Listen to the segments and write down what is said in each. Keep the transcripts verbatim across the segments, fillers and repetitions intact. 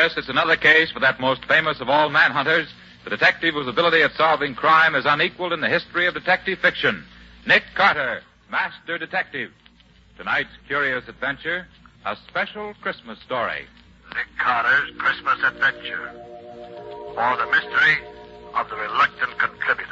Yes, it's another case for that most famous of all manhunters, the detective whose ability at solving crime is unequaled in the history of detective fiction, Nick Carter, Master Detective. Tonight's curious adventure, a special Christmas story. Nick Carter's Christmas Adventure, or the mystery of the reluctant contributor.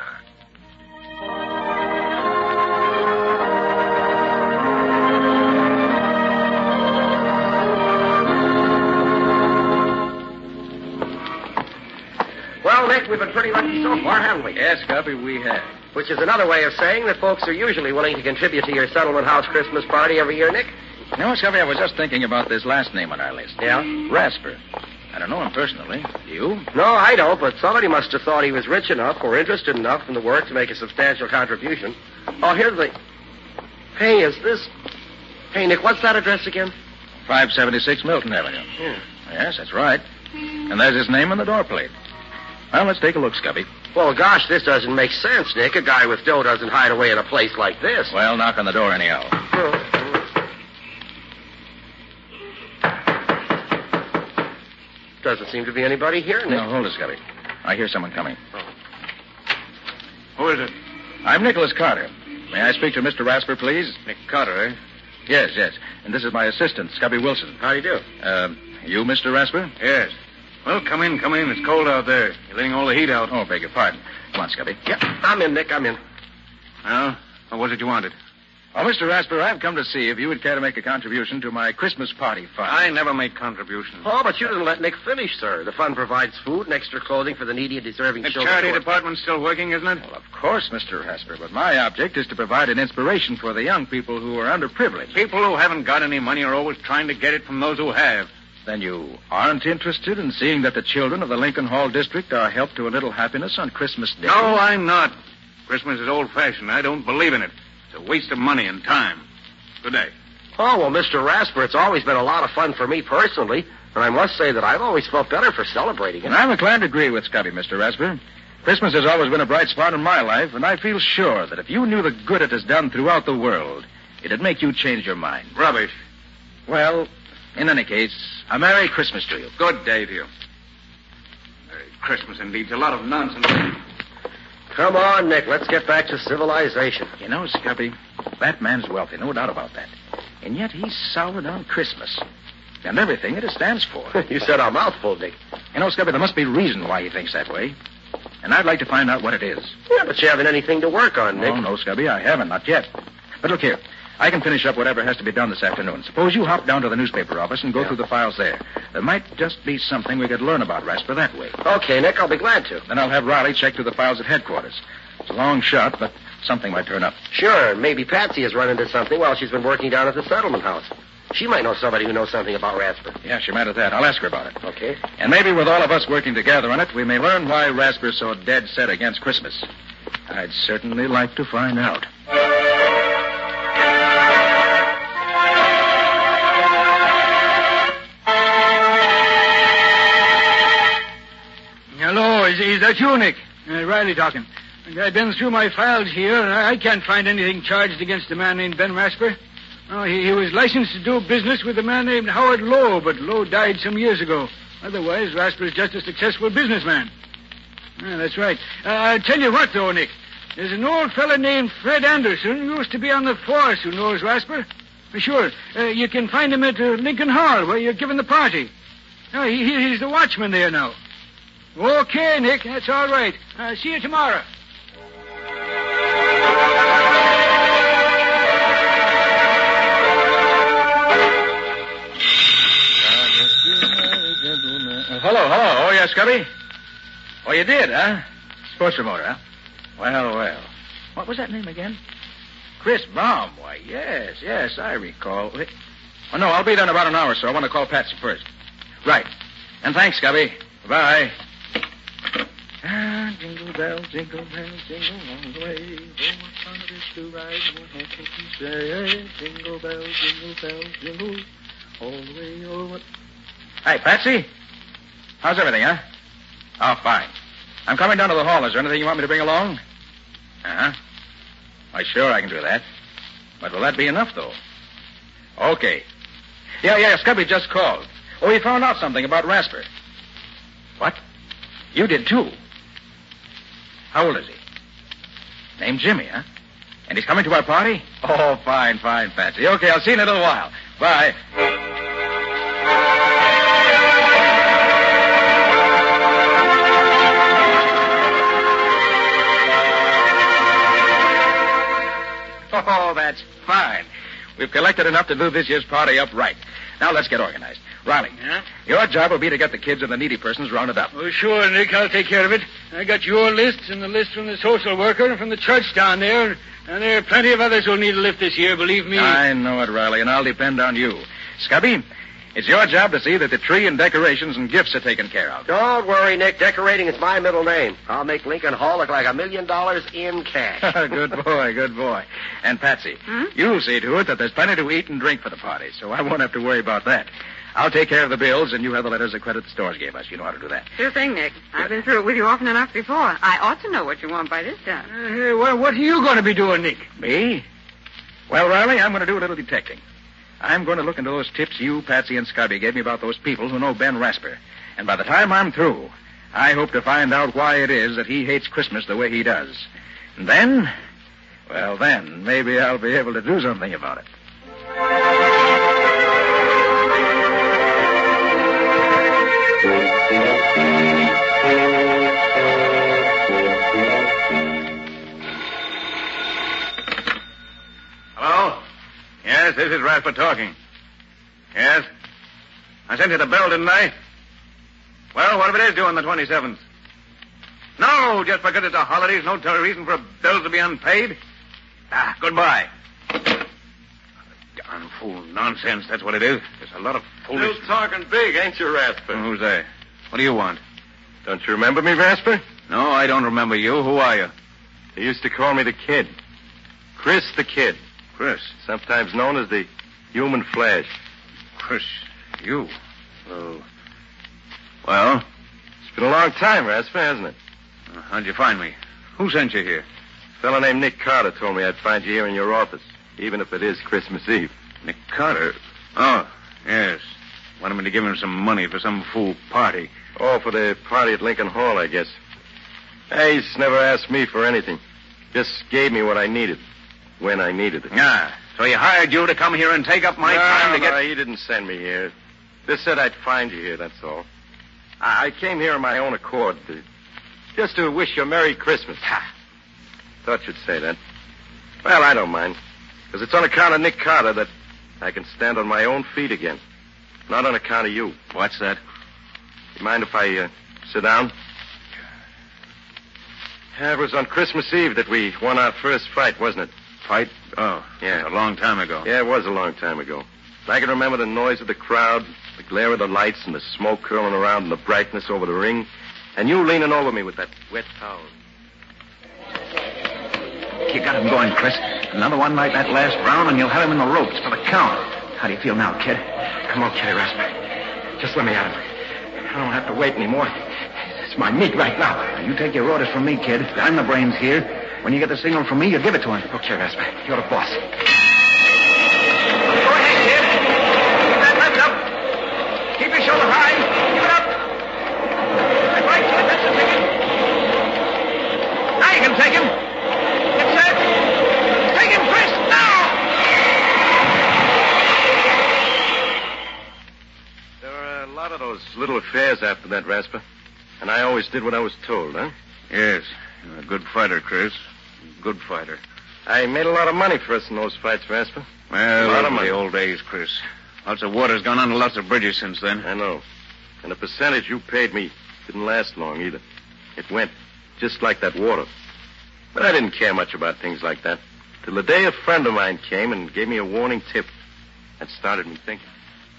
Well, Nick, we've been pretty lucky so far, haven't we? Yes, Guppy, we have. Which is another way of saying that folks are usually willing to contribute to your settlement house Christmas party every year, Nick. You know, Guppy, I was just thinking about this last name on our list. Yeah? Rasper. I don't know him personally. You? No, I don't, but somebody must have thought he was rich enough or interested enough in the work to make a substantial contribution. Oh, here's the... Hey, is this... Hey, Nick, what's that address again? five seventy-six Milton Avenue. Yeah. Yes, that's right. And there's his name on the door plate. Well, let's take a look, Scubby. Well, gosh, this doesn't make sense, Nick. A guy with dough doesn't hide away in a place like this. Well, knock on the door anyhow. Doesn't seem to be anybody here, Nick. No, hold it, Scubby. I hear someone coming. Oh. Who is it? I'm Nicholas Carter. May I speak to Mister Rasper, please? Nick Carter, eh? Yes, yes. And this is my assistant, Scubby Wilson. How do you do? Uh, you, Mister Rasper? Yes. Well, come in, come in. It's cold out there. You're letting all the heat out. Oh, beg your pardon. Come on, Scubby. Yeah, I'm in, Nick. I'm in. Well, what was it you wanted? Oh, Mister Rasper, I've come to see if you would care to make a contribution to my Christmas party fund. I never make contributions. Oh, but you didn't let Nick finish, sir. The fund provides food and extra clothing for the needy and deserving The children. charity department's still working, isn't it? Well, of course, Mister Rasper, but my object is to provide an inspiration for the young people who are underprivileged. People who haven't got any money are always trying to get it from those who have. Then you aren't interested in seeing that the children of the Lincoln Hall district are helped to a little happiness on Christmas Day? No, I'm not. Christmas is old-fashioned. I don't believe in it. It's a waste of money and time. Good day. Oh, well, Mister Rasper, it's always been a lot of fun for me personally, and I must say that I've always felt better for celebrating it. And I'm inclined to agree with Scubby, Mister Rasper. Christmas has always been a bright spot in my life, and I feel sure that if you knew the good it has done throughout the world, it'd make you change your mind. Rubbish. Well, in any case, a Merry Christmas to you. Good day to you. Merry Christmas, indeed. It's a lot of nonsense. Come on, Nick. Let's get back to civilization. You know, Scubby, that man's wealthy, no doubt about that. And yet he's soured on Christmas and everything that it stands for. You said a mouthful, Nick. You know, Scubby, there must be a reason why he thinks that way. And I'd like to find out what it is. Yeah, but you haven't anything to work on, Nick. Oh, no, Scubby, I haven't, not yet. But look here. I can finish up whatever has to be done this afternoon. Suppose you hop down to the newspaper office and go Yeah. through the files there. There might just be something we could learn about Rasper that way. Okay, Nick, I'll be glad to. Then I'll have Riley check through the files at headquarters. It's a long shot, but something might turn up. Sure, and maybe Patsy has run into something while she's been working down at the settlement house. She might know somebody who knows something about Rasper. Yeah, she might have that. I'll ask her about it. Okay. And maybe with all of us working together on it, we may learn why Rasper's so dead set against Christmas. I'd certainly like to find out. Hello, is, is that you, Nick? Uh, Riley talking. I've been through my files here, and I can't find anything charged against a man named Ben Rasper. Oh, he, he was licensed to do business with a man named Howard Lowe, but Lowe died some years ago. Otherwise, Rasper's just a successful businessman. Yeah, that's right. Uh, I'll tell you what, though, Nick. There's an old fellow named Fred Anderson who used to be on the force who knows Rasper. Sure, uh, you can find him at uh, Lincoln Hall, where you're giving the party. Oh, he, he's the watchman there now. Okay, Nick, that's all right. Uh, see you tomorrow. Uh, hello, hello. Oh, yes, Scubby? Oh, you did, huh? Sports remoter, huh? Well, well. What was that name again? Chris Baum. Why, yes, yes, I recall. Wait. Oh, no, I'll be there in about an hour, so I want to call Patsy first. Right. And thanks, Scubby. Bye. Ah, jingle bells, jingle bells, jingle all the way. Oh, what fun it is to ride in a horse-open sleigh. Jingle bells, jingle bells, jingle all the way. Oh, what... Hey, Patsy. How's everything, huh? Oh, fine. I'm coming down to the hall. Is there anything you want me to bring along? Uh-huh. Why, sure, I can do that. But will that be enough, though? Okay. Yeah, yeah, Scubby just called. Oh, he found out something about Rasper. What? You did, too? How old is he? Named Jimmy, huh? And he's coming to our party? Oh, fine, fine, Patsy. Okay, I'll see you in a little while. Bye. Oh, that's fine. We've collected enough to do this year's party up right. Now let's get organized. Riley, Yeah? your job will be to get the kids and the needy persons rounded up. Oh, sure, Nick. I'll take care of it. I got your lists and the list from the social worker and from the church down there. And there are plenty of others who'll need a lift this year, believe me. I know it, Riley, and I'll depend on you. Scubby, it's your job to see that the tree and decorations and gifts are taken care of. Don't worry, Nick. Decorating is my middle name. I'll make Lincoln Hall look like a million dollars in cash. Good boy, good boy. And Patsy, Hmm? you'll see to it that there's plenty to eat and drink for the party, so I won't have to worry about that. I'll take care of the bills, and you have the letters of credit the stores gave us. You know how to do that. Sure thing, Nick. I've been through it with you often enough before. I ought to know what you want by this time. Uh, hey, what, what are you going to be doing, Nick? Me? Well, Riley, I'm going to do a little detecting. I'm going to look into those tips you, Patsy, and Scubby gave me about those people who know Ben Rasper. And by the time I'm through, I hope to find out why it is that he hates Christmas the way he does. And then, well, then, maybe I'll be able to do something about it. Hello? Yes, this is Rasper talking. Yes? I sent you the bill, didn't I? Well, what if it is due on the twenty-seventh? No, just because it's a holiday is no t- reason for bills to be unpaid. Ah, goodbye. Darn fool nonsense, that's what it is. There's a lot of foolish... Still talking big, ain't you, Rasper? Well, who's there? What do you want? Don't you remember me, Rasper? No, I don't remember you. Who are you? They used to call me the Kid. Chris the Kid. Chris. Sometimes known as the Human Flash. Chris, you. Oh. Well? It's been a long time, Rasper, hasn't it? Uh, how'd you find me? Who sent you here? A fellow named Nick Carter told me I'd find you here in your office, even if it is Christmas Eve. Nick Carter? Oh, yes. Wanted me to give him some money for some fool party. Oh, for the party at Lincoln Hall, I guess. Hey, he's never asked me for anything. Just gave me what I needed, when I needed it. Ah, so he hired you to come here and take up my no, time to no, get... he didn't send me here. Just said I'd find you here, that's all. I, I came here on my own accord, to, just to wish you a Merry Christmas. Ha! Thought you'd say that. Well, I don't mind, because it's on account of Nick Carter that I can stand on my own feet again. Not on account of you. What's that? You mind if I uh, sit down? Yeah, it was on Christmas Eve that we won our first fight, wasn't it? Fight? Oh, Yeah. a long time ago. Yeah, it was a long time ago. I can remember the noise of the crowd, the glare of the lights, and the smoke curling around, and the brightness over the ring, and you leaning over me with that wet towel. You got him going, Chris. Another one like that last round, and you'll have him in the ropes for the count. How do you feel now, kid? I'm okay, Rasper. Just let me at him. I don't have to wait anymore. It's my meat right now. Now, you take your orders from me, kid. I'm the brains here. When you get the signal from me, you give it to him. Okay, Rasper. You're the boss. Go ahead, kid. Keep that left up. Keep your shoulder high. Keep it up. That's right, kid. That's the ticket. Now you can take him. Get set. Take him, Chris. Now! There were a lot of those little affairs after that, Rasper. And I always did what I was told, huh? Yes. You're a good fighter, Chris. Good fighter. I made a lot of money for us in those fights, Rasper. Well, A lot of those were money. the old days, Chris. Lots of water's gone under lots of bridges since then. I know. And the percentage you paid me didn't last long either. It went just like that water. But I didn't care much about things like that. Till the day a friend of mine came and gave me a warning tip. That started me thinking.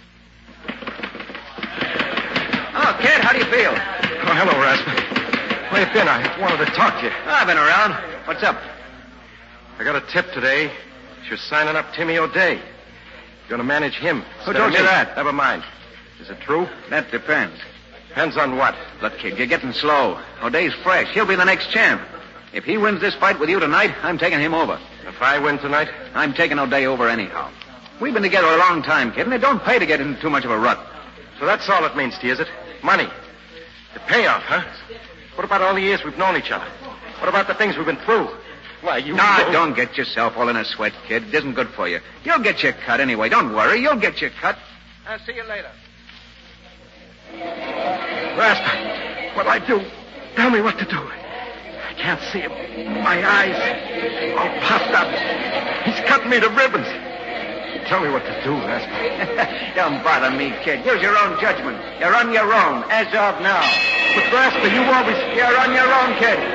Oh, kid, how do you feel? Oh, hello, Rasper. Where you been? I wanted to talk to you. I've been around. What's up? I got a tip today. You're signing up Timmy O'Day. You're going to manage him. Who instead told of you me. that? Never mind. Is it true? That depends. Depends on what? Look, kid, you're getting slow. O'Day's fresh. He'll be the next champ. If he wins this fight with you tonight, I'm taking him over. If I win tonight? I'm taking O'Day over anyhow. We've been together a long time, kid, and it don't pay to get into too much of a rut. So that's all it means to you, is it? Money. The payoff, huh? What about all the years we've known each other? What about the things we've been through? Why, you... No, know... don't get yourself all in a sweat, kid. It isn't good for you. You'll get your cut anyway. Don't worry. You'll get your cut. I'll see you later. Rasper, what'll I do? Tell me what to do. I can't see him. My eyes all puffed up. He's cutting me to ribbons. Tell me what to do, Rasper. Don't bother me, kid. Use your own judgment. You're on your own, as of now. But, Rasper, you always... You're on your own, kid.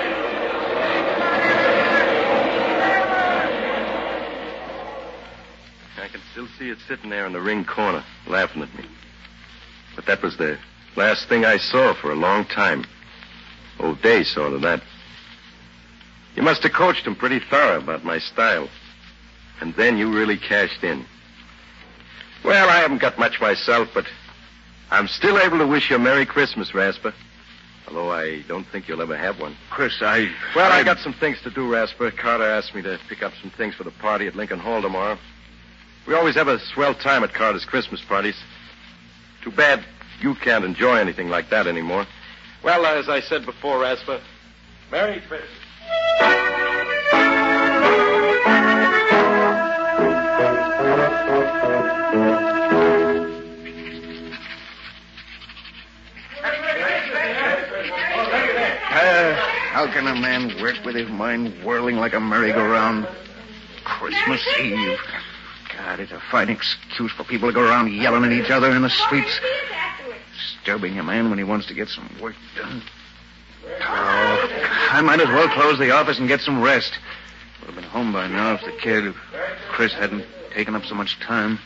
I can still see it sitting there in the ring corner, laughing at me. But that was the last thing I saw for a long time. Old Day saw to that. You must have coached him pretty thorough about my style. And then you really cashed in. Well, I haven't got much myself, but I'm still able to wish you a Merry Christmas, Rasper. Although I don't think you'll ever have one. Chris, I... Well, I... I got some things to do, Rasper. Carter asked me to pick up some things for the party at Lincoln Hall tomorrow. We always have a swell time at Carter's Christmas parties. Too bad you can't enjoy anything like that anymore. Well, as I said before, Rasper, Merry Christmas. Uh, how can a man work with his mind whirling like a merry-go-round? Christmas Eve. God, it's a fine excuse for people to go around yelling at each other in the streets. Disturbing a man when he wants to get some work done. Oh, I might as well close the office and get some rest. Would have been home by now if the kid, if Chris hadn't taken up so much time.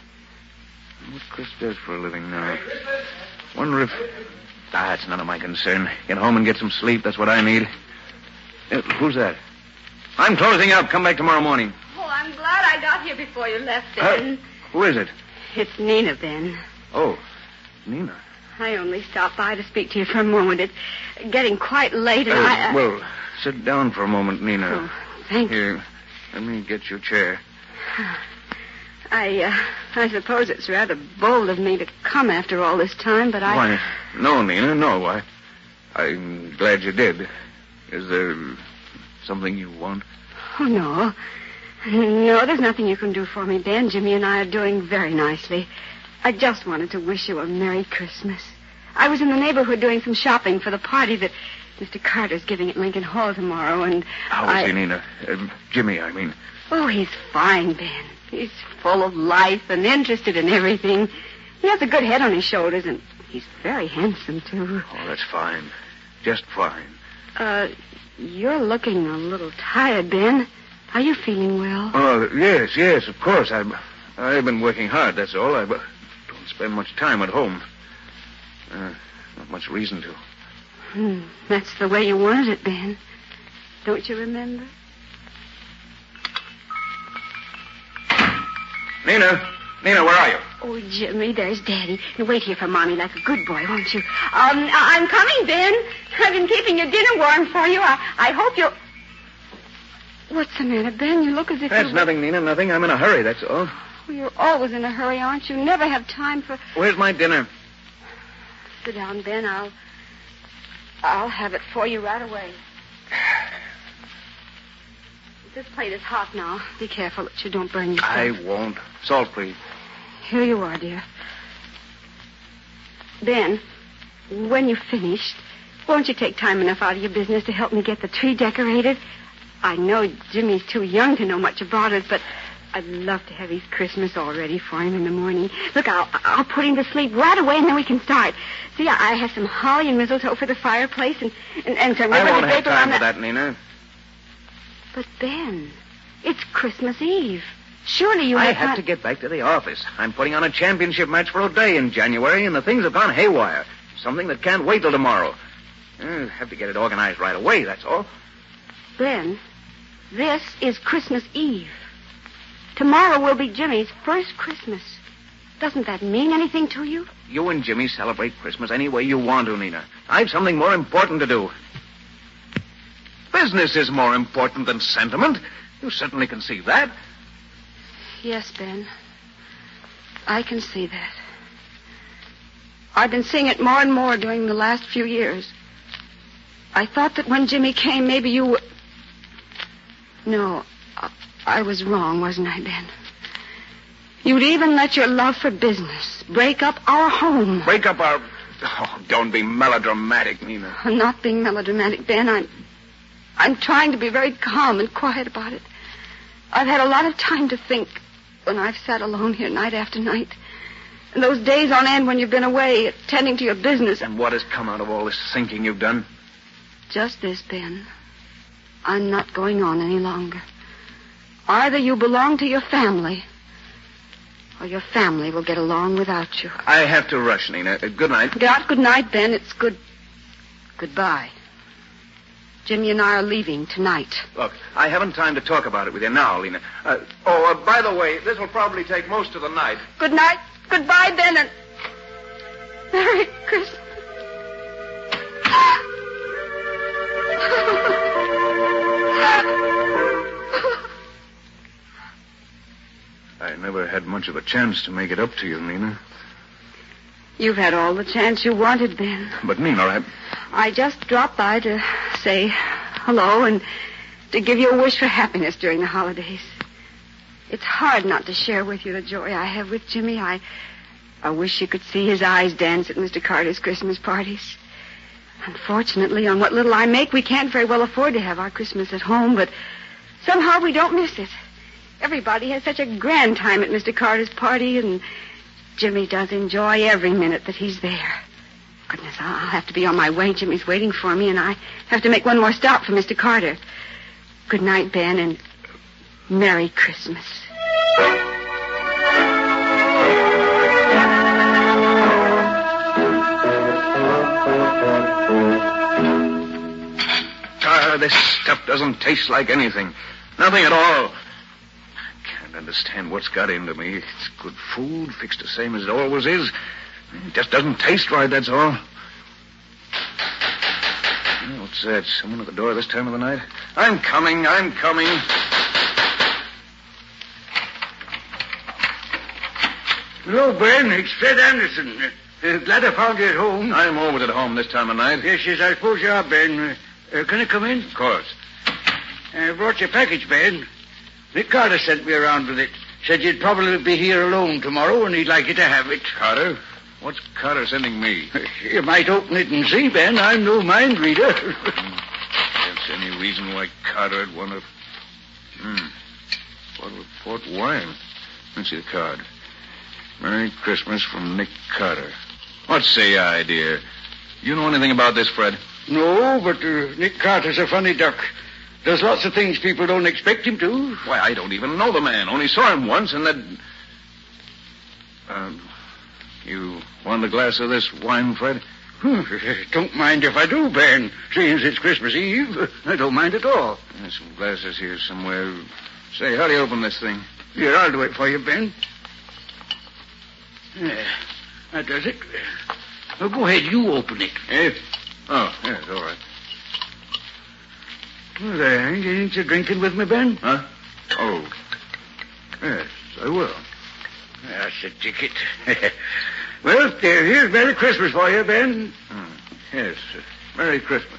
What Chris does for a living now. Wonder if... Ah, it's none of my concern. Get home and get some sleep. That's what I need. Uh, who's that? I'm closing up. Come back tomorrow morning. Oh, I'm glad I got here before you left, Ben. Uh, who is it? It's Nina, Ben. Oh, Nina. I only stopped by to speak to you for a moment. It's getting quite late, and Uh, I... Uh... Well, sit down for a moment, Nina. Oh, thank you. Here, let me get your chair. I, uh, I suppose it's rather bold of me to come after all this time, but I... Why, no, Nina, no. I, I'm glad you did. Is there something you want? Oh, no. No, there's nothing you can do for me, Ben. Jimmy and I are doing very nicely. I just wanted to wish you a Merry Christmas. I was in the neighborhood doing some shopping for the party that Mister Carter's giving at Lincoln Hall tomorrow, and How I... is he, Nina? Uh, Jimmy, I mean. Oh, he's fine, Ben. He's full of life and interested in everything. He has a good head on his shoulders, and he's very handsome, too. Oh, that's fine. Just fine. Uh, you're looking a little tired, Ben. Are you feeling well? Oh, yes, yes, of course. I've, I've been working hard, that's all. I don't spend much time at home. Uh, not much reason to. Hmm, that's the way you wanted it, Ben. Don't you remember? Nina, Nina, where are you? Oh, Jimmy, there's Daddy. Now, wait here for Mommy like a good boy, won't you? Um, I- I'm coming, Ben. I've been keeping your dinner warm for you. I, I hope you'll... What's the matter, Ben? You look as if That's you... nothing, Nina, nothing. I'm in a hurry, that's all. Oh, you're always in a hurry, aren't you? Never have time for... Where's my dinner? Sit down, Ben. I'll... I'll have it for you right away. This plate is hot now. Be careful that you don't burn yourself. I won't. Salt, please. Here you are, dear. Ben, when you've finished, won't you take time enough out of your business to help me get the tree decorated? I know Jimmy's too young to know much about it, but I'd love to have his Christmas all ready for him in the morning. Look, I'll, I'll put him to sleep right away, and then we can start. See, I have some holly and mistletoe for the fireplace, and, and, and some I ribbon won't and have paper time on for the... that, Nina. But, Ben, it's Christmas Eve. Surely you I have have not... to get back to the office. I'm putting on a championship match for O'Day in January, and the things have gone haywire. Something that can't wait till tomorrow. I have to get it organized right away, that's all. Ben, this is Christmas Eve. Tomorrow will be Jimmy's first Christmas. Doesn't that mean anything to you? You and Jimmy celebrate Christmas any way you want to, Nina. I've something more important to do. Business is more important than sentiment. You certainly can see that. Yes, Ben. I can see that. I've been seeing it more and more during the last few years. I thought that when Jimmy came, maybe you would... No, I, I was wrong, wasn't I, Ben? You'd even let your love for business break up our home. Break up our... Oh, don't be melodramatic, Nina. I'm not being melodramatic, Ben. I'm... I'm trying to be very calm and quiet about it. I've had a lot of time to think when I've sat alone here night after night. And those days on end when you've been away, attending to your business. And what has come out of all this thinking you've done? Just this, Ben. I'm not going on any longer. Either you belong to your family, or your family will get along without you. I have to rush, Nina. Uh, good night. Not good night, Ben. It's good... Goodbye. Jimmy and I are leaving tonight. Look, I haven't time to talk about it with you now, Lena. Uh, oh, uh, by the way, this will probably take most of the night. Good night. Goodbye, Ben, and Merry Christmas. I never had much of a chance to make it up to you, Nina. You've had all the chance you wanted, Ben. But, Nina, I... I just dropped by to say hello and to give you a wish for happiness during the holidays. It's hard not to share with you the joy I have with Jimmy. I, I wish you could see his eyes dance at Mister Carter's Christmas parties. Unfortunately, on what little I make, we can't very well afford to have our Christmas at home, but somehow we don't miss it. Everybody has such a grand time at Mister Carter's party, and Jimmy does enjoy every minute that he's there. Goodness, I'll have to be on my way. Jimmy's waiting for me, and I have to make one more stop for Mister Carter. Good night, Ben, and Merry Christmas. Ah, this stuff doesn't taste like anything. Nothing at all. I can't understand what's got into me. It's good food, fixed the same as it always is. It just doesn't taste right, that's all. Oh, what's that? Someone at the door this time of the night? I'm coming, I'm coming. Hello, Ben. It's Fred Anderson. Uh, glad I found you at home. I'm always at home this time of night. Yes, yes, I suppose you are, Ben. Uh, uh, can I come in? Of course. I brought your package, Ben. Nick Carter sent me around with it. Said you'd probably be here alone tomorrow, and he'd like you to have it. Carter? What's Carter sending me? You might open it and see, Ben. I'm no mind reader. That's any reason why Carter'd want to... Hmm. Bottle of port wine. Let's see the card. Merry Christmas from Nick Carter. What say I, dear? You know anything about this, Fred? No, but uh, Nick Carter's a funny duck. Does lots of things people don't expect him to. Why, I don't even know the man. Only saw him once, and then... Um, you want a glass of this wine, Fred? Don't mind if I do, Ben. Seeing as it's Christmas Eve, I don't mind at all. There's some glasses here somewhere. Say, how do you open this thing? Here, I'll do it for you, Ben. Yeah, that does it. Well, go ahead, you open it. Eh? Oh, yes, all right. Well, there, ain't you ain't you drinking with me, Ben? Huh? Oh. Yes, I will. That's the ticket. Well, there, here's Merry Christmas for you, Ben. Hmm. Yes, uh, Merry Christmas.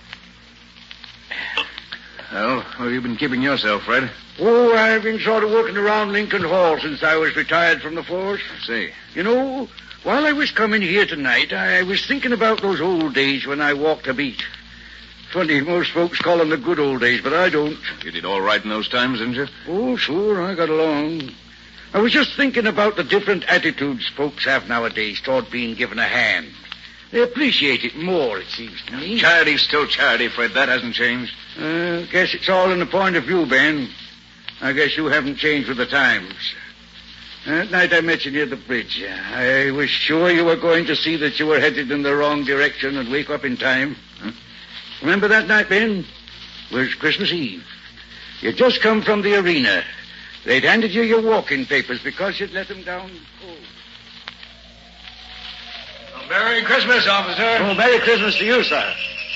Well, how have you been keeping yourself, Fred? Oh, I've been sort of working around Lincoln Hall since I was retired from the force. I see. You know, while I was coming here tonight, I was thinking about those old days when I walked a beat. Funny, most folks call them the good old days, but I don't. You did all right in those times, didn't you? Oh, sure, I got along. I was just thinking about the different attitudes folks have nowadays toward being given a hand. They appreciate it more, it seems to me. Charity's still charity, Fred. That hasn't changed. I uh, guess it's all in the point of view, Ben. I guess you haven't changed with the times. That night I met you near the bridge. I was sure you were going to see that you were headed in the wrong direction and wake up in time. Huh? Remember that night, Ben? It was Christmas Eve. You'd just come from the arena. They'd handed you your walking papers because you'd let them down cold. Well, Merry Christmas, officer. Oh, Merry Christmas to you, sir.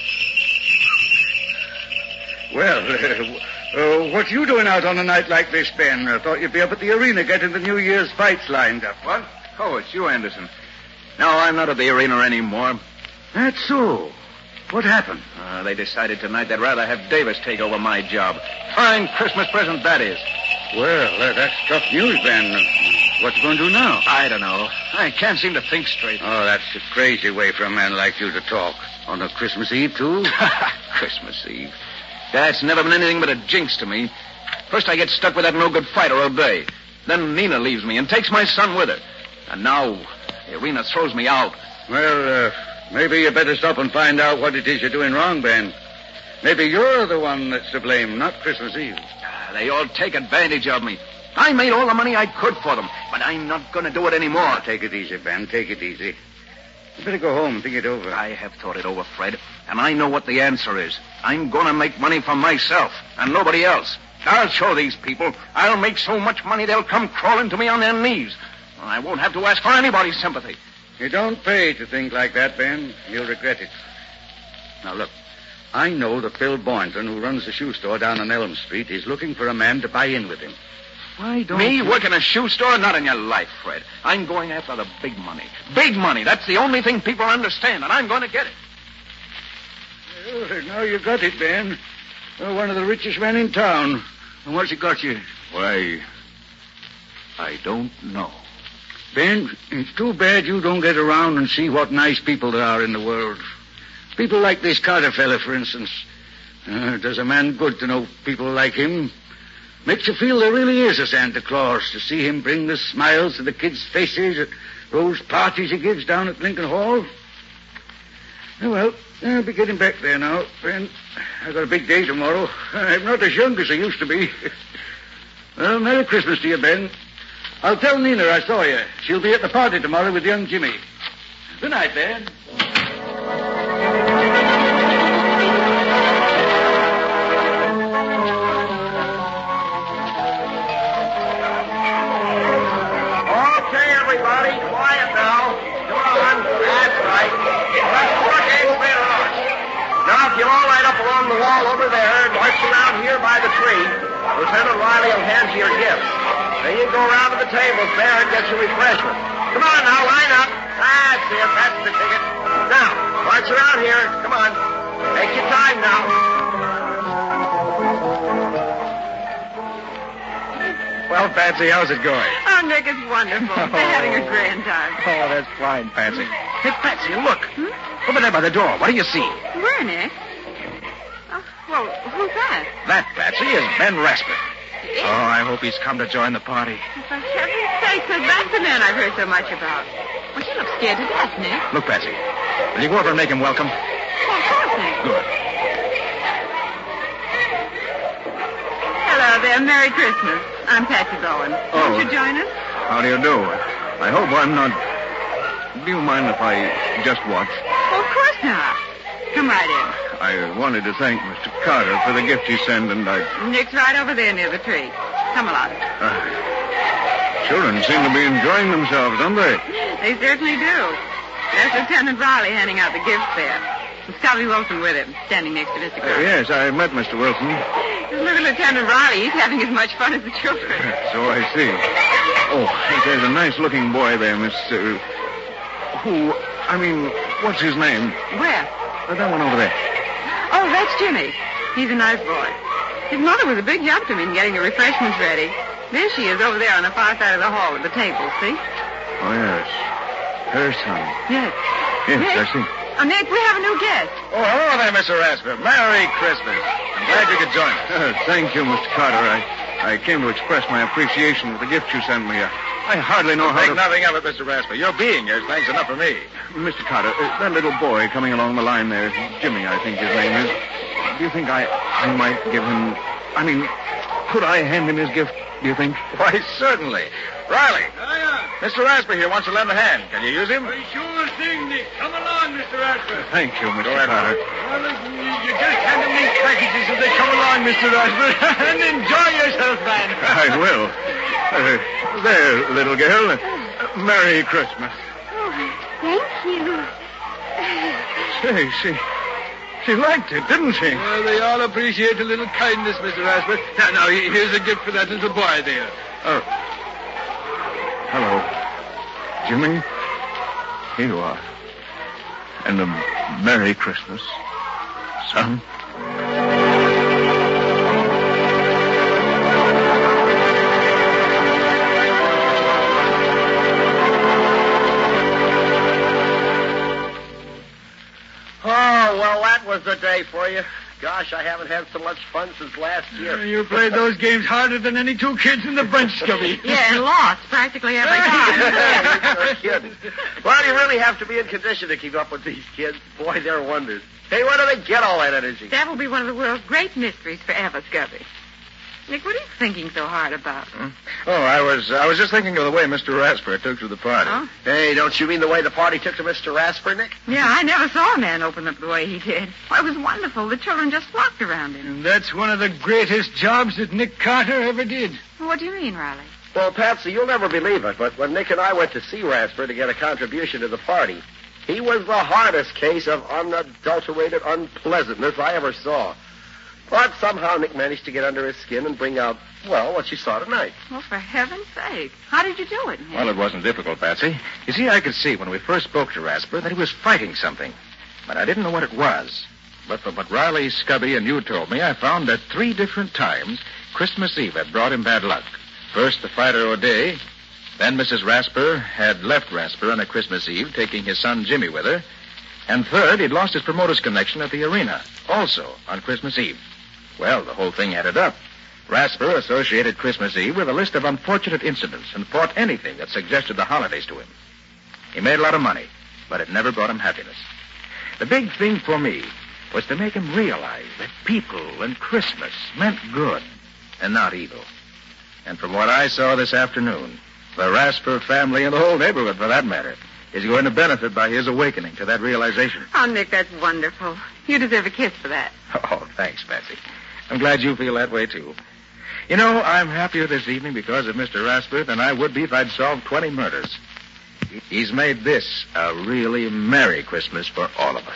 Well, uh, uh, what you doing out on a night like this, Ben? I thought you'd be up at the arena getting the New Year's fights lined up. What? Oh, it's you, Anderson. No, I'm not at the arena anymore. That's so. What happened? Uh, they decided tonight they'd rather have Davis take over my job. Fine Christmas present that is. Well, uh, that's tough news, Ben. What you going to do now? I don't know. I can't seem to think straight. Oh, that's a crazy way for a man like you to talk. On a Christmas Eve, too? Christmas Eve. That's never been anything but a jinx to me. First I get stuck with that no-good fighter all day. Then Nina leaves me and takes my son with her. And now the arena throws me out. Well, uh, maybe you better stop and find out what it is you're doing wrong, Ben. Maybe you're the one that's to blame, not Christmas Eve. They all take advantage of me. I made all the money I could for them, but I'm not going to do it anymore. Now, take it easy, Ben. Take it easy. You better go home and think it over. I have thought it over, Fred, and I know what the answer is. I'm going to make money for myself and nobody else. I'll show these people. I'll make so much money they'll come crawling to me on their knees. I won't have to ask for anybody's sympathy. You don't pay to think like that, Ben. You'll regret it. Now, look. I know that Bill Boynton, who runs the shoe store down on Elm Street, is looking for a man to buy in with him. Why don't Me you... work in a shoe store? Not in your life, Fred. I'm going after the big money. Big money. That's the only thing people understand, and I'm going to get it. Well, now you got it, Ben. You're one of the richest men in town. And what's it got you? Why, I don't know. Ben, it's too bad you don't get around and see what nice people there are in the world. People like this Carter fella, for instance. Uh, does a man good to know people like him. Makes you feel there really is a Santa Claus, to see him bring the smiles to the kids' faces at those parties he gives down at Lincoln Hall. Oh, well, I'll be getting back there now, Ben. I've got a big day tomorrow. I'm not as young as I used to be. Well, Merry Christmas to you, Ben. I'll tell Nina I saw you. She'll be at the party tomorrow with young Jimmy. Good night, Ben. If you'll all line up along the wall over there and march around here by the tree, Lieutenant Riley will hand you your gifts. Then you go around to the tables there and get your refreshment. Come on now, line up. That's it. That's the ticket. Now, march around here. Come on. Take your time now. Well, Patsy, how's it going? Oh, Nick, it's wonderful. They're having a grand time. Oh, that's fine, Patsy. Hey, Patsy, look. Hmm? Over there by the door. What do you see? Where, Nick? Oh, well, who's that? That, Patsy, is Ben Rasper. Is? Oh, I hope he's come to join the party. Oh, for heaven's sake, so that's the man I've heard so much about. Well, you look scared to death, Nick. Look, Patsy, will you go over and make him welcome? Well, of course, Nick. Good. Hello there. Merry Christmas. I'm Patsy Bowen. Oh. Won't you join us? How do you do? I hope I'm not... Do you mind if I just watch? Well, of course not. Come right in. I wanted to thank Mister Carter for the gift he sent, and I... Nick's right over there near the tree. Come along. Uh, children seem to be enjoying themselves, don't they? They certainly do. There's Lieutenant Riley handing out the gifts there. And Scotty Wilson with him, standing next to Mister Uh, Carter. yes, I met Mister Wilson. Just look at Lieutenant Riley. He's having as much fun as the children. So I see. Oh, there's a nice-looking boy there, Miss... Uh, who... I mean, what's his name? Where? Uh, that one over there. Oh, that's Jimmy. He's a nice boy. His mother was a big help to me in getting the refreshments ready. There she is over there on the far side of the hall with the table, see? Oh, yes. Her son. Yes. Yes, Nick? I see. Oh, Nick, we have a new guest. Oh, hello there, Mister Rasper. Merry Christmas. I'm glad you could join us. Uh, thank you, Mister Carter. I, I came to express my appreciation for the gift you sent me. I, I hardly know how Think to... nothing of it, Mister Rasper. Your being here is thanks enough for me. Mister Carter, uh, that little boy coming along the line there, Jimmy, I think his name is. Do you think I, I might give him... I mean, could I hand him his gift, do you think? Why, certainly. Riley, Hiya. Mister Rasper here wants to lend a hand. Can you use him? Well, sure thing, Nick. Come along, Mister Rasper. Thank you, Mister Go ahead, Carter. Well, listen, you, you just hand them these packages as they come along, Mister Rasper, and enjoy yourself, man. I will. Uh, there, little girl. Uh, Merry Christmas. Oh, thank you. Say, she... She liked it, didn't she? Well, they all appreciate a little kindness, Mister Rasper. Now, now, here's a gift for that little boy there. Oh. Hello. Jimmy? Here you are. And a Merry Christmas, son. Oh, well, that was the day for you. Gosh, I haven't had so much fun since last year. You played those games harder than any two kids in the bunch, Scubby. Yeah, and lost practically every time. You're kidding. Well, you really have to be in condition to keep up with these kids. Boy, they're wonders. Hey, where do they get all that energy? That will be one of the world's great mysteries forever, Scubby. Nick, what are you thinking so hard about? Hmm? Oh, I was I was just thinking of the way Mister Rasper took to the party. Oh? Hey, don't you mean the way the party took to Mister Rasper, Nick? Yeah, I never saw a man open up the way he did. Why, it was wonderful. The children just flocked around him. And that's one of the greatest jobs that Nick Carter ever did. What do you mean, Riley? Well, Patsy, you'll never believe it, but when Nick and I went to see Rasper to get a contribution to the party, he was the hardest case of unadulterated unpleasantness I ever saw. But somehow Nick managed to get under his skin and bring out, well, what you saw tonight. Well, for heaven's sake. How did you do it, Nick? Well, it wasn't difficult, Patsy. You see, I could see when we first spoke to Rasper that he was fighting something. But I didn't know what it was. But from what Riley, Scubby, and you told me, I found that three different times Christmas Eve had brought him bad luck. First, the fighter O'Day. Then Missus Rasper had left Rasper on a Christmas Eve, taking his son Jimmy with her. And third, he'd lost his promoter's connection at the arena, also on Christmas Eve. Well, the whole thing added up. Rasper associated Christmas Eve with a list of unfortunate incidents and fought anything that suggested the holidays to him. He made a lot of money, but it never brought him happiness. The big thing for me was to make him realize that people and Christmas meant good and not evil. And from what I saw this afternoon, the Rasper family and the whole neighborhood, for that matter, is going to benefit by his awakening to that realization. Oh, Nick, that's wonderful. You deserve a kiss for that. Oh, thanks, Patsy. I'm glad you feel that way, too. You know, I'm happier this evening because of Mister Rasper than I would be if I'd solved twenty murders. He's made this a really Merry Christmas for all of us.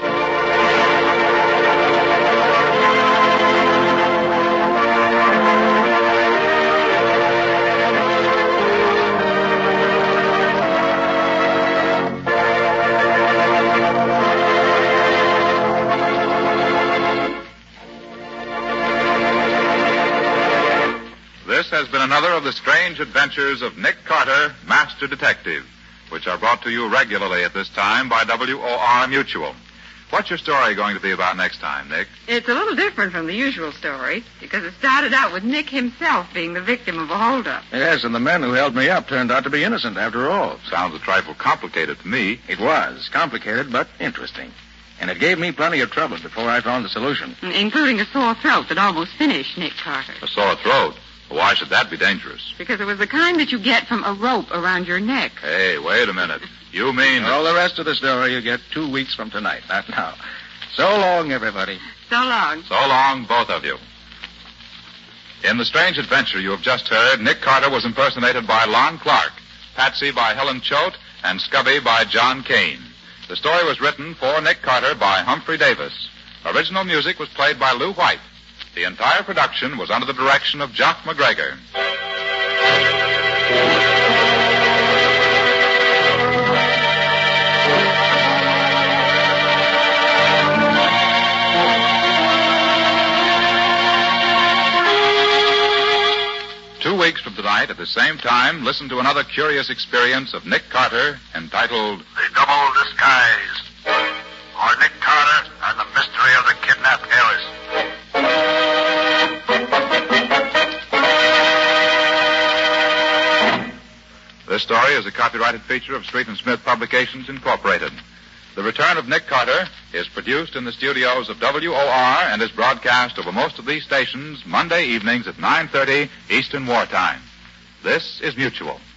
This has been another of the strange adventures of Nick Carter, Master Detective, which are brought to you regularly at this time by W O R Mutual. What's your story going to be about next time, Nick? It's a little different from the usual story, because it started out with Nick himself being the victim of a holdup. Yes, and the men who held me up turned out to be innocent after all. Sounds a trifle complicated to me. It was. Complicated, but interesting. And it gave me plenty of trouble before I found the solution. Including a sore throat that almost finished Nick Carter. A sore throat? Why should that be dangerous? Because it was the kind that you get from a rope around your neck. Hey, wait a minute. You mean... All the rest of the story you get two weeks from tonight, not now. So long, everybody. So long. So long, both of you. In the strange adventure you have just heard, Nick Carter was impersonated by Lon Clark, Patsy by Helen Choate, and Scubby by John Kane. The story was written for Nick Carter by Humphrey Davis. Original music was played by Lou White. The entire production was under the direction of Jock McGregor. Two weeks from tonight, at the same time, listen to another curious experience of Nick Carter entitled The Double Disguise, or Nick Carter and the Mystery of the Kidnapped Heiress. This story is a copyrighted feature of Street and Smith Publications, Incorporated. The Return of Nick Carter is produced in the studios of W O R and is broadcast over most of these stations Monday evenings at nine thirty Eastern Wartime. This is Mutual.